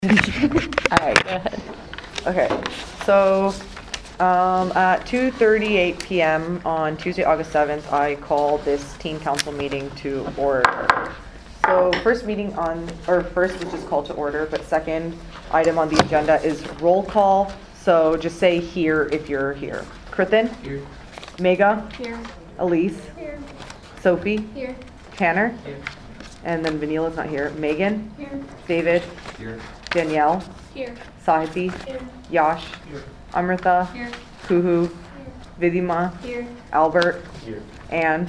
All right, go ahead. Okay, so at 2:38 p.m. on Tuesday, August 7th, I call this teen council meeting to order. So first was just called to order, but second item on the agenda is roll call. So just say here if you're here. Krithin? Here. Mega? Here. Elise? Here. Sophie? Here. Tanner? Here. And then Vanila's not here. Megan? Here. David? Here. Danielle? Here. Sahibi? Here. Yash? Here. Here. Amrita? Kuhu? Vidima? Here. Albert? Here. And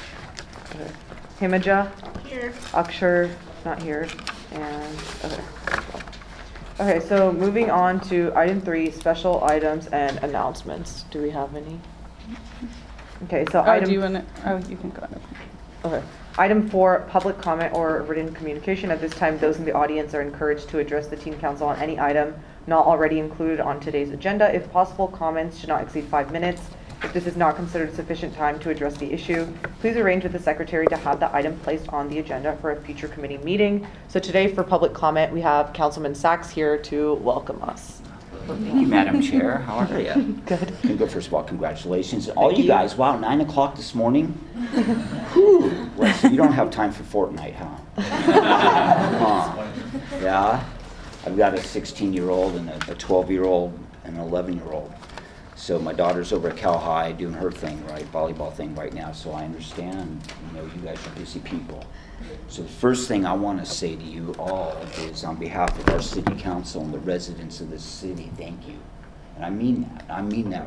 Himaja? Here. Akshar, not here. And okay, so moving on to item 3, special items and announcements. Do we have any? Okay, so Do you want to? Oh, you can go ahead. Okay. Item 4, public comment or written communication. At this time, those in the audience are encouraged to address the teen council on any item not already included on today's agenda. If possible, comments should not exceed 5 minutes. If this is not considered sufficient time to address the issue, please arrange with the secretary to have the item placed on the agenda for a future committee meeting. So today for public comment, we have Councilman Sachs here to welcome us. Thank you, Madam Chair. How are you? Good. First of all, congratulations. All you guys, wow, 9 o'clock this morning? Whew. Well, so you don't have time for Fortnite, huh? Yeah? I've got a 16-year-old and a 12-year-old and an 11-year-old. So my daughter's over at Cal High doing her thing, right, volleyball thing right now, so I understand, you guys are busy people. So the first thing I want to say to you all is on behalf of our city council and the residents of this city, thank you. And I mean that. I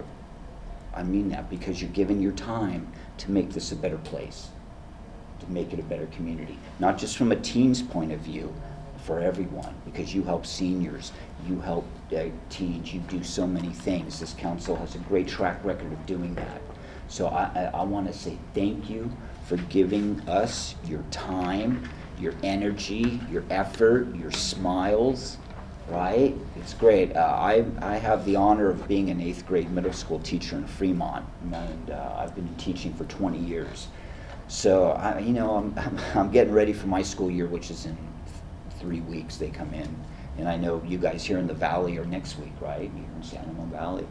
mean that because you're giving your time to make this a better place, to make it a better community. Not just from a teen's point of view, for everyone, because you help seniors, you help teens, you do so many things. This council has a great track record of doing that. So I want to say thank you for giving us your time, your energy, your effort, your smiles, right? It's great. I have the honor of being an 8th grade middle school teacher in Fremont, and I've been teaching for 20 years. So I'm getting ready for my school year, which is in 3 weeks. They come in, and I know you guys here in the Valley are next week, right? You're in San Ramon Valley.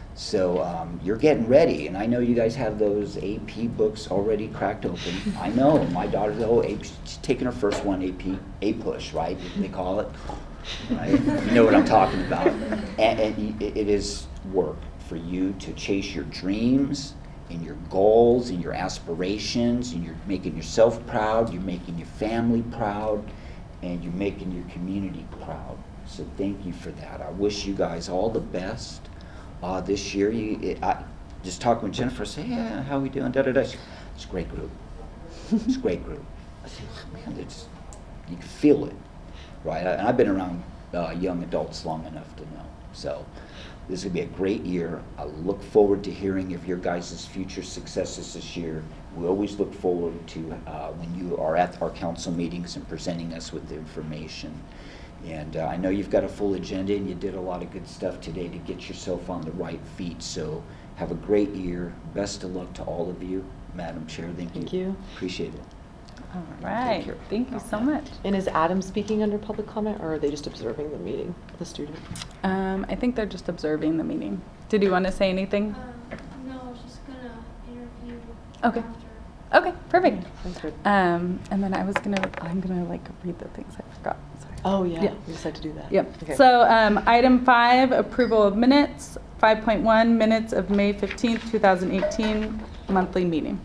So you're getting ready, and I know you guys have those AP books already cracked open. I know my daughter's she's taking her first one, AP push, right? They call it, right? You know what I'm talking about. And it is work for you to chase your dreams and your goals and your aspirations, and you're making yourself proud, you're making your family proud, and you're making your community proud. So thank you for that. I wish you guys all the best. This year, I just talking with Jennifer, say, yeah, how we doing, da-da-da. It's a great group. It's a great group. I say, man, you can feel it, right? And I've been around young adults long enough to know. So this is going to be a great year. I look forward to hearing of your guys' future successes this year. We always look forward to when you are at our council meetings and presenting us with the information. And I know you've got a full agenda, and you did a lot of good stuff today to get yourself on the right feet. So have a great year. Best of luck to all of you. Madam Chair, thank you. Appreciate it. All right. Thank you so much. And is Adam speaking under public comment, or are they just observing the meeting, the student? I think they're just observing the meeting. Did you want to say anything? No, I was just gonna interview. Okay. After. Okay, perfect. Sounds good. And then I'm gonna read the things I forgot. Sorry. Oh, yeah. Yeah. We decided to do that. Yep. Okay. So item 5, approval of minutes. 5.1, minutes of May 15th, 2018, monthly meeting.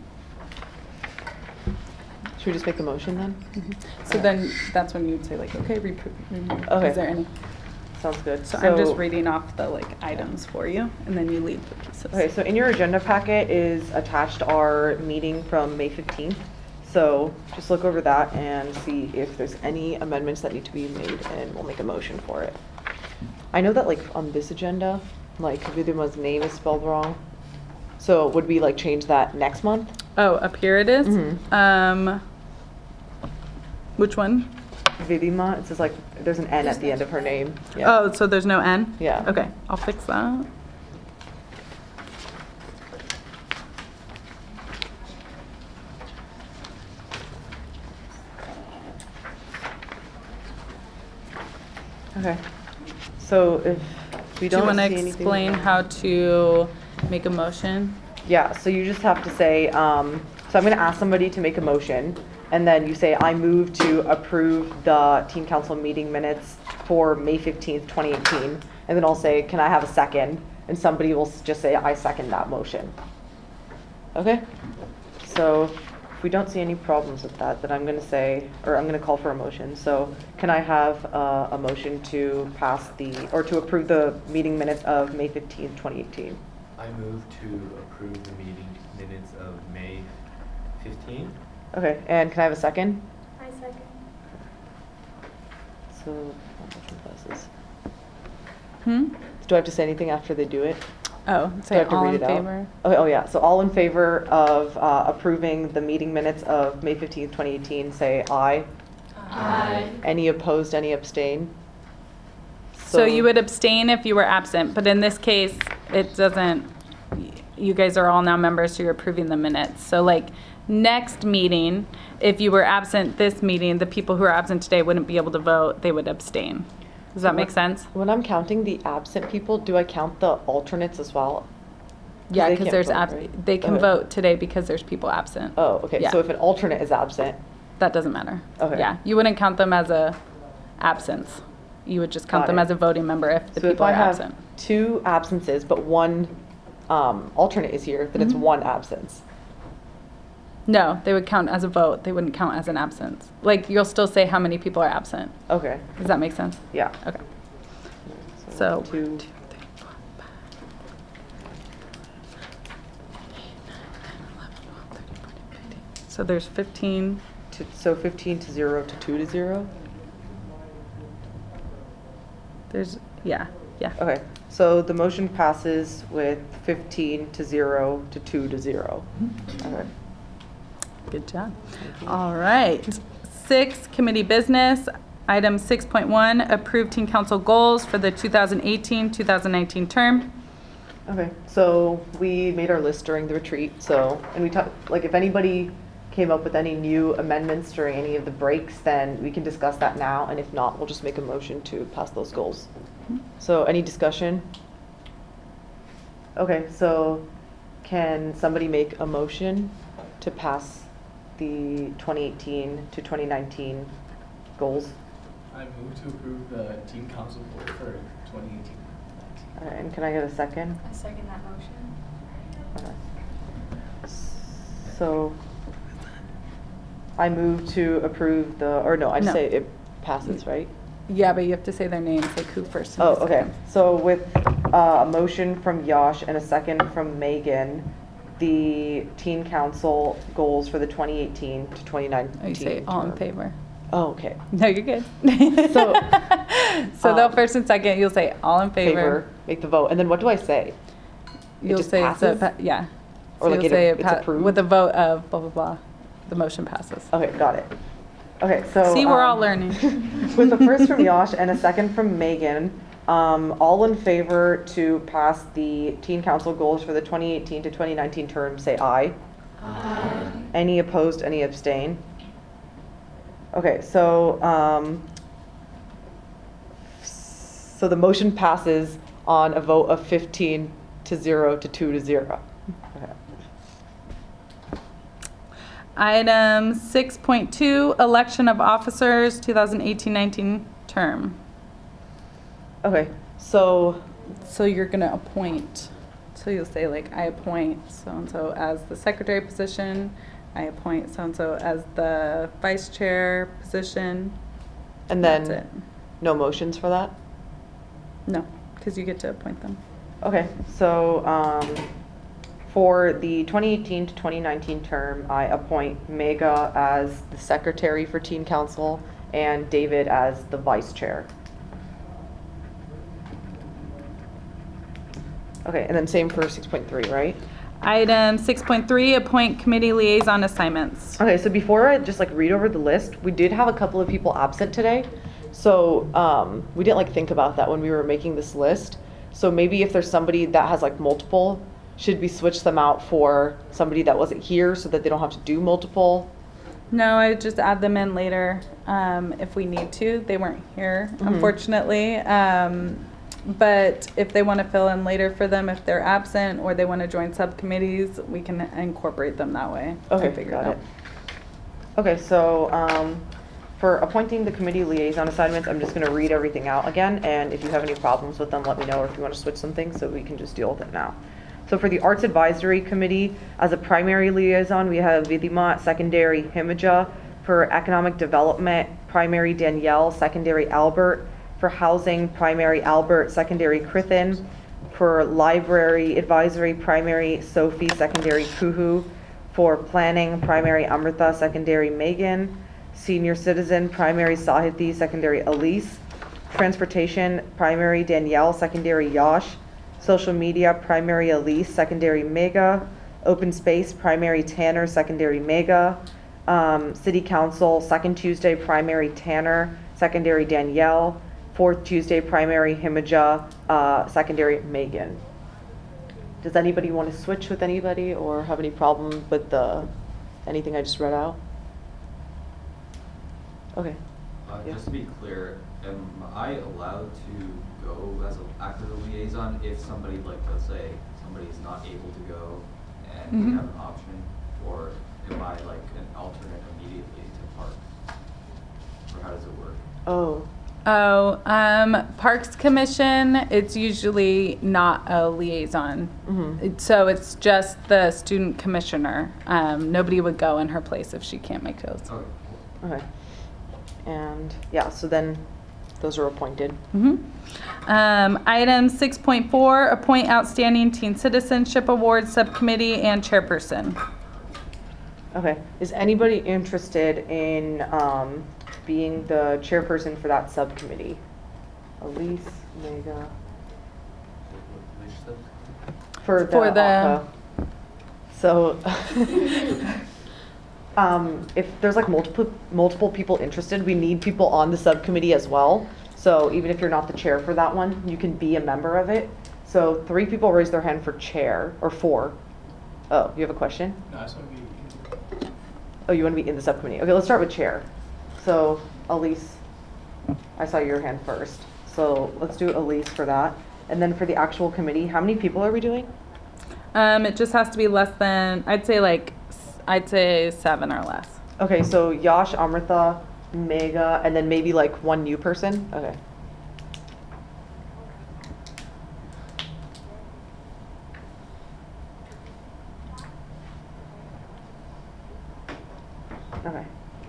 Should we just make a motion then? So then that's when you'd say okay, Okay. Is there any? Sounds good. So I'm just reading off the items for you, and then you leave the pieces. Okay, so in your agenda packet is attached our meeting from May 15th. So just look over that and see if there's any amendments that need to be made, and we'll make a motion for it. I know that on this agenda, Vidima's name is spelled wrong. So would we change that next month? Oh, up here it is? Mhm. Which one? Vidima, it says there's an N at the end of her name. Yeah. Oh, so there's no N? Yeah. Okay, I'll fix that. Okay. So if we Do you don't want to see anything. explain how to make a motion? Yeah, so you just have to say, so I'm gonna ask somebody to make a motion, and then you say, I move to approve the teen council meeting minutes for May 15th, 2018. And then I'll say, can I have a second? And somebody will just say, I second that motion. Okay? So if we don't see any problems with that, then I'm gonna say, or I'm gonna call for a motion. So can I have a motion to pass or to approve the meeting minutes of May 15th, 2018? I move to approve the meeting minutes of May 15th. Okay, and can I have a second? I second. So, motion passes. Hmm? Do I have to say anything after they do it? Oh, Do I say have to all read in it out? favor. Okay, oh yeah, so all in favor of approving the meeting minutes of May 15th, 2018, say aye. Aye. Any opposed, any abstain? So you would abstain if you were absent, but in this case, it doesn't, you guys are all now members, so you're approving the minutes. So like, next meeting, if you were absent this meeting, the people who are absent today wouldn't be able to vote, they would abstain. Does that make sense? When I'm counting the absent people, do I count the alternates as well? Yeah, they because can't there's, vote, right? they can Okay. vote today because there's people absent. Oh, okay, Yeah. so if an alternate is absent, That doesn't matter. Okay. Yeah, you wouldn't count them as a absence. You would just count Got them it. as a voting member if the so if people I are have absent. 2 absences, but 1 alternate is here, then it's Mhm. 1 absence. No, they would count as a vote. They wouldn't count as an absence. Like, you'll still say how many people are absent. Okay, Does that make sense? yeah. Okay. So, 2. So there's 15. So 15 to 0 to 2 to 0? There's, yeah. Okay, so the motion passes with 15 to 0 to 2 to 0. Okay. Good job. All right. 6, committee business. Item 6.1, approve teen council goals for the 2018-2019 term. Okay, so we made our list during the retreat, and we talked, like, if anybody came up with any new amendments during any of the breaks, then we can discuss that now, and if not, we'll just make a motion to pass those goals. So any discussion? Okay, so can somebody make a motion to pass the 2018 to 2019 goals? I move to approve the team council goal for 2018. All right, and can I get a second? I second that motion. Okay. So I move to approve I just No. say it passes, right? Yeah, but you have to say their names, like who first. and Oh, who okay. second. So with a motion from Yash and a second from Megan, the teen council goals for the 2018 to 2019 Oh, you say all in term. favor. Oh, okay. No, you're good. So, so they'll first and second, you'll say all in favor. Favor, make the vote. And then what do I say? You'll just say passes? yeah. Or So like you'll say it's approved? with a vote of blah, blah, blah. The motion passes. Okay, got it. Okay, so. See, we're all learning. With the first from Yash and a second from Megan, all in favor to pass the teen council goals for the 2018 to 2019 term, say aye. Aye. Any opposed, any abstain? Okay, so the motion passes on a vote of 15 to 0 to 2 to 0. Okay. Item 6.2, election of officers, 2018-19 term. Okay, so, So you're gonna appoint, so you'll say like, I appoint so-and-so as the secretary position, I appoint so-and-so as the vice chair position. and That's then it. no motions for that? No, because you get to appoint them. Okay, so for the 2018 to 2019 term, I appoint Mega as the secretary for teen council and David as the vice chair. Okay, and then same for 6.3, right? Item 6.3, appoint committee liaison assignments. Okay, so before I just like read over the list, we did have a couple of people absent today. So we didn't like think about that when we were making this list. So maybe if there's somebody that has like multiple, should we switch them out for somebody that wasn't here so that they don't have to do multiple No, I would just add them in later if we need to. They weren't here, Mhm. unfortunately. But if they want to fill in later for them, if they're absent or they want to join subcommittees, we can incorporate them that way. Okay, I figured got out. it. Okay, so for appointing the committee liaison assignments, I'm just gonna read everything out again, and if you have any problems with them, let me know, or if you wanna switch some things, so we can just deal with it now. So for the Arts Advisory Committee, as a primary liaison, we have Vidima, secondary Himaja. For Economic Development, primary Danielle, secondary Albert. For Housing, primary Albert, secondary Krithin. For Library Advisory, primary Sophie, secondary Kuhu. For Planning, primary Amrita, secondary Megan. Senior Citizen, primary Sahiti, secondary Elise. Transportation, primary Danielle, secondary Yash. Social Media, primary Elise, secondary Mega. Open Space, primary Tanner, secondary Mega. City Council, second Tuesday, primary Tanner, secondary Danielle. Fourth Tuesday, primary Himaja, secondary Megan. Does anybody want to switch with anybody or have any problem with anything I just read out? Okay. Yeah. Just to be clear, am I allowed to go as an active liaison if somebody, like, let's say, somebody's not able to go and we Mhm. have an option, or am I like an alternate immediately to Parks? Or how does it work? Oh, Parks Commission, it's usually not a liaison. mhm. So it's just the student commissioner. Nobody would go in her place if she can't make those. Okay, cool. Okay. And yeah, so then those are appointed. Item 6.4, appoint outstanding teen citizenship award subcommittee and chairperson. Okay. Is anybody interested in being the chairperson for that subcommittee? Elise, Mega. Which subcommittee? For the, For the- ACA. So, if there's like multiple people interested, we need people on the subcommittee as well. So even if you're not the chair for that one, you can be a member of it. So 3 people raised their hand for chair, or 4. Oh, you have a question? No, I just want to be. Oh, you want to be in the subcommittee? Okay, let's start with chair. So Elise, I saw your hand first. So let's do Elise for that. And then for the actual committee, how many people are we doing? It just has to be less than, I'd say 7 or less. Okay, so Yash, Amrita, Mega, and then maybe like 1 new person? Okay. Okay.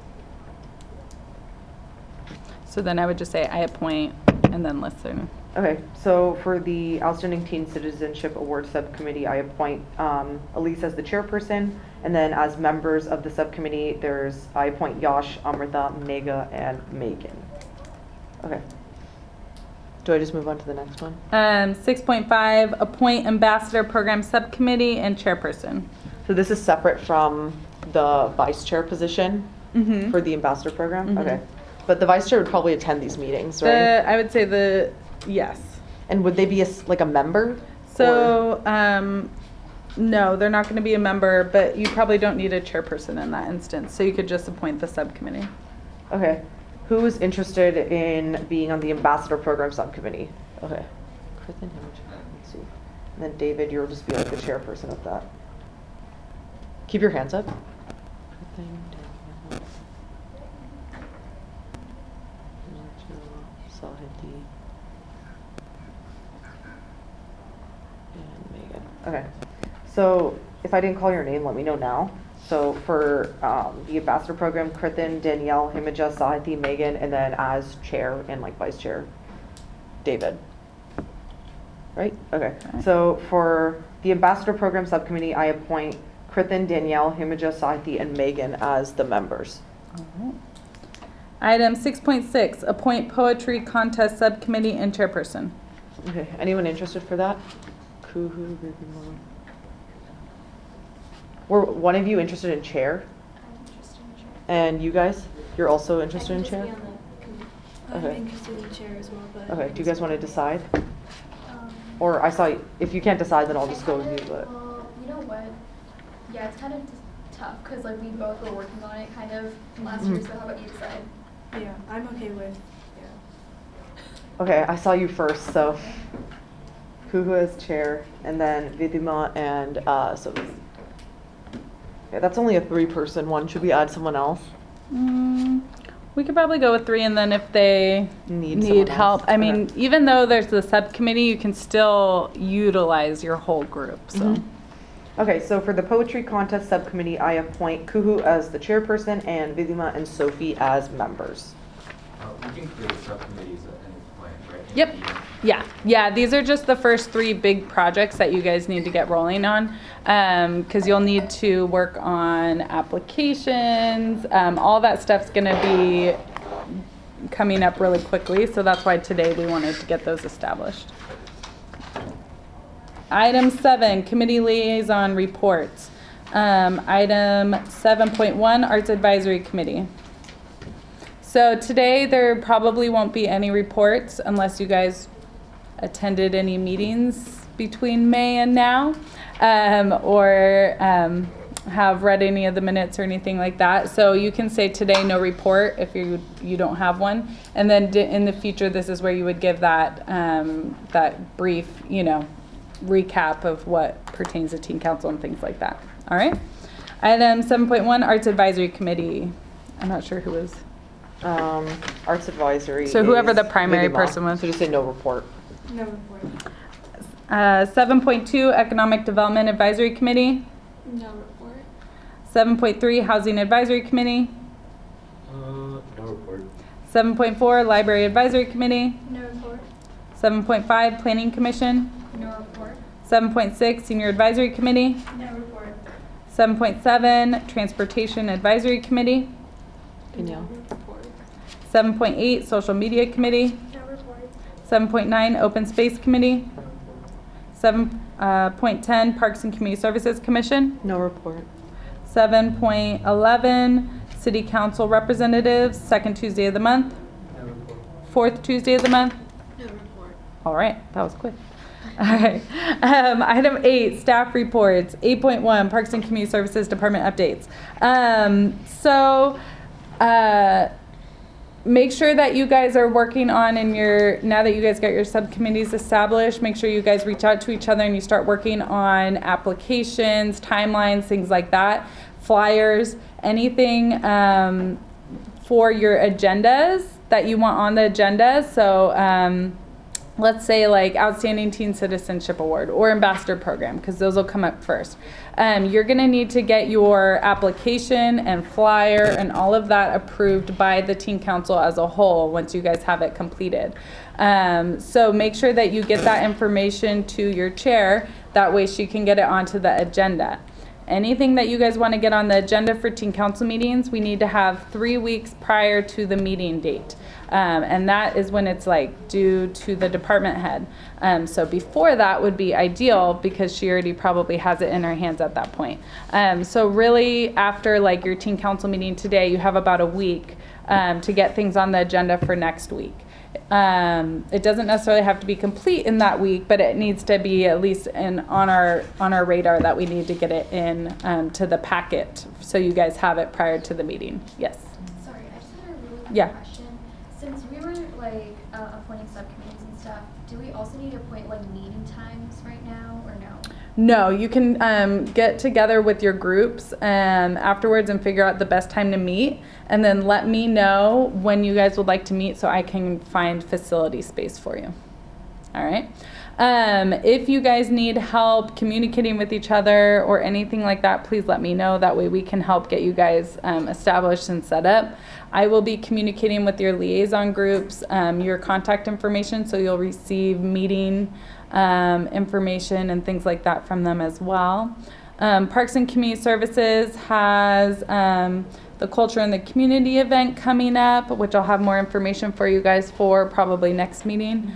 So then I would just say I appoint and then listen. Okay, so for the Outstanding Teen Citizenship Award Subcommittee, I appoint Elise as the chairperson, and then as members of the subcommittee, I appoint Yash, Amrita, Mega, and Megan. Okay. Do I just move on to the next one? 6.5, appoint ambassador program subcommittee and chairperson. So this is separate from the vice chair position Mm-hmm. for the ambassador program? Mhm. Okay. But the vice chair would probably attend these meetings, right? I would say yes. And would they be like a member? So, no, they're not going to be a member, but you probably don't need a chairperson in that instance. So you could just appoint the subcommittee. Okay. Who is interested in being on the ambassador program subcommittee? Okay. Kristen, let's see. And then David, you'll just be like the chairperson of that. Keep your hands up. Kristen, Danielle, Rachel, Sahiti, and Megan. Okay. So if I didn't call your name, let me know now. So for the ambassador program, Krithin, Danielle, Himaja, Sahiti, Megan, and then as chair and like vice chair, David. Right? Okay. Okay. So for the ambassador program subcommittee, I appoint Krithin, Danielle, Himaja, Sahiti, and Megan as the members. Alright. Item 6.6, appoint poetry contest subcommittee and chairperson. Okay. Anyone interested for that? Kuhu, Ridhima. Were one of you interested in chair? I'm interested in chair. And you guys? You're also interested in chair? I'm Okay. interested in chair as well, but. Okay. Do you guys want to decide? Um, Or if you can't decide, then I'll just go with you, but. You know what? Yeah, it's kind of tough because like we both were working on it kind of last year. So how about you decide? Yeah, I'm okay with, Okay, I saw you first, so Huhu as chair, and then Vidima and Sophie. Okay, that's only a 3-person one. Should we add someone else? We could probably go with 3, and then if they Need someone help, else. I mean, Okay. even though there's the subcommittee, you can still utilize your whole group, so. Mhm. Okay, so for the poetry contest subcommittee, I appoint Kuhu as the chairperson and Vidima and Sophie as members. We can create subcommittees at any point, right? Yep. Yeah, these are just the first 3 big projects that you guys need to get rolling on, because you'll need to work on applications. All that stuff's gonna be coming up really quickly, so that's why today we wanted to get those established. Item 7, committee liaison reports. Item 7.1, Arts Advisory Committee. So today there probably won't be any reports unless you guys attended any meetings between May and now, or have read any of the minutes or anything like that. So you can say today no report if you don't have one, and then in the future this is where you would give that that brief, recap of what pertains to teen council and things like that. All right. Item 7.1, Arts Advisory Committee. I'm not sure who is. Arts advisory. So whoever is the primary Vidima. person was. So just say no report. no report. 7.2, Economic Development Advisory Committee. No report. 7.3, Housing Advisory Committee. No report. 7.4, Library Advisory Committee. No report. 7.5, Planning Commission. No report. 7.6, Senior Advisory Committee. No report. 7.7, Transportation Advisory Committee. Danielle. No report. 7.8, Social Media Committee. No report. 7.9, Open Space Committee. 7.10, Parks and Community Services Commission. No report. 7.11, City Council Representatives, second Tuesday of the month. No report. Fourth Tuesday of the month. No report. All right, that was quick. All right. Item 8, staff reports. 8.1, Parks and Community Services Department updates. Make sure that you guys are working on now that you guys got your subcommittees established, make sure you guys reach out to each other and you start working on applications, timelines, things like that, flyers, anything for your agendas that you want on the agenda. So let's say like Outstanding Teen Citizenship Award or Ambassador Program, because those will come up first. You're going to need to get your application and flyer and all of that approved by the Teen Council as a whole once you guys have it completed. So make sure that you get that information to your chair. That way she can get it onto the agenda. Anything that you guys want to get on the agenda for Teen Council meetings, we need to have 3 weeks prior to the meeting date. And that is when it's like due to the department head. So before that would be ideal because she already probably has it in her hands at that point. So really after like your teen council meeting today, you have about a week to get things on the agenda for next week. It doesn't necessarily have to be complete in that week, but it needs to be at least on our radar that we need to get it in to the packet so you guys have it prior to the meeting. Yes. Sorry, I just had a really quick Yeah. question. Since we were like appointing subcommittees and stuff, do we also need to appoint like meeting times right now or no? No, you can get together with your groups afterwards and figure out the best time to meet, and then let me know when you guys would like to meet so I can find facility space for you. All right. If you guys need help communicating with each other or anything like that, please let me know. That way we can help get you guys established and set up. I will be communicating with your liaison groups, your contact information, so you'll receive meeting information and things like that from them as well. Parks and Community Services has the Culture and the Community event coming up, which I'll have more information for you guys for probably next meeting.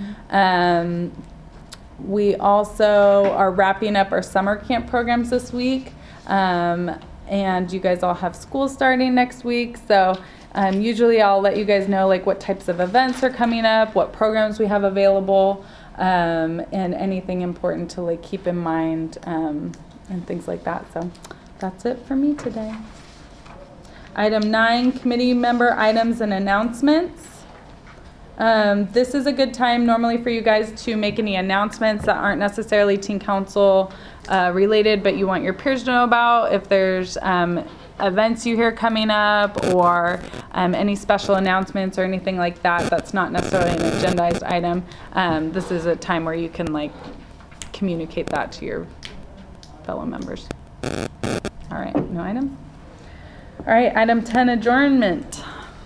We also are wrapping up our summer camp programs this week, and you guys all have school starting next week, so usually I'll let you guys know like what types of events are coming up, what programs we have available, and anything important to like keep in mind and things like that. So That's it for me today. Item 9, committee member items and announcements. This is a good time normally for you guys to make any announcements that aren't necessarily teen council related, but you want your peers to know about. If there's events you hear coming up or any special announcements or anything like that, that's not necessarily an agendized item. This is a time where you can like communicate that to your fellow members. All right, no item? All right, item 10, adjournment.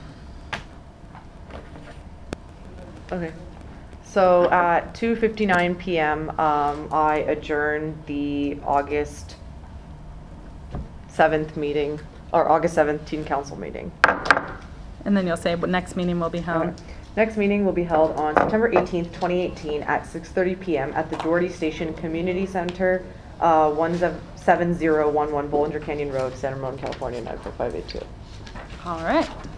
Okay. So at 2:59 p.m., I adjourn the August 7th meeting, or August 7th teen council meeting. And then you'll say what next meeting will be held. Okay. Next meeting will be held on September 18th, 2018 at 6:30 p.m. at the Doherty Station Community Center, 17011 Bollinger Canyon Road, San Ramon, California, 94582. All right.